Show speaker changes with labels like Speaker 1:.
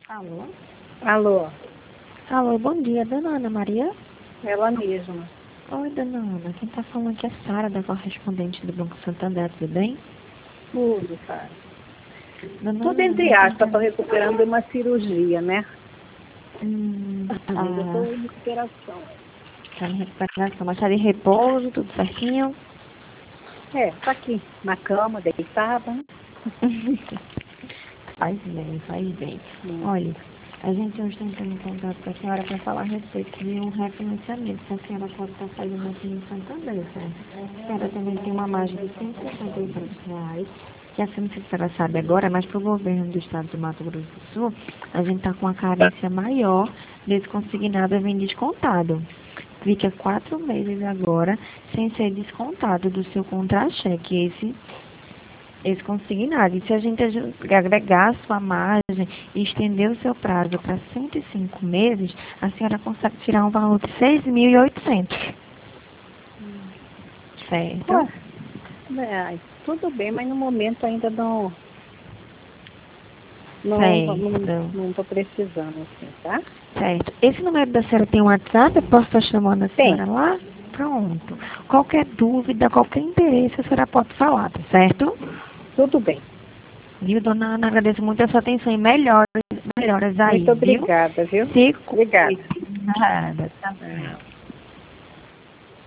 Speaker 1: Alô?
Speaker 2: Alô,
Speaker 1: Alô, bom dia, dona Ana Maria?
Speaker 2: ela mesma.
Speaker 1: Oi, dona Ana, quem tá falando aqui é Sara, da correspondente do Banco Santander, tudo bem?
Speaker 2: Tudo, cara.
Speaker 1: Dona
Speaker 2: Tudo
Speaker 1: Ana,
Speaker 2: entre aspas, estou recuperando de uma cirurgia, né? Mas eu estou em recuperação.
Speaker 1: Tá em recuperação, mas tá em repouso, tudo certinho?
Speaker 2: Tá aqui, na cama, deitada.
Speaker 1: Faz bem, faz bem. Olha, a gente hoje está entrando em contato com a senhora para falar a respeito de um refinanciamento. Se a senhora pode estar fazendo aqui no Santander, certo? A senhora também tem uma margem de R$ 168, que assim, não sei se a senhora sabe agora, mas para o governo do estado de Mato Grosso do Sul, a gente está com a carência maior desse consignado a vem descontado. Fica 4 meses agora sem ser descontado do seu contra-cheque esse consignado. E se a gente agregar a sua margem e estender o seu prazo para 105 meses, a senhora consegue tirar um valor de 6.800. Certo?
Speaker 2: Tudo bem, mas no momento ainda não
Speaker 1: Certo.
Speaker 2: estou precisando, assim, tá?
Speaker 1: Certo. Esse número da senhora tem um WhatsApp? Eu posso estar chamando a senhora lá? Pronto. Qualquer dúvida, qualquer interesse, a senhora pode falar, tá certo?
Speaker 2: Tudo bem.
Speaker 1: Viu, dona Ana? Agradeço muito a sua atenção e melhoras aí,
Speaker 2: Muito obrigada, viu?
Speaker 1: Se
Speaker 2: Obrigada.
Speaker 1: cuide. Nada, tá bom.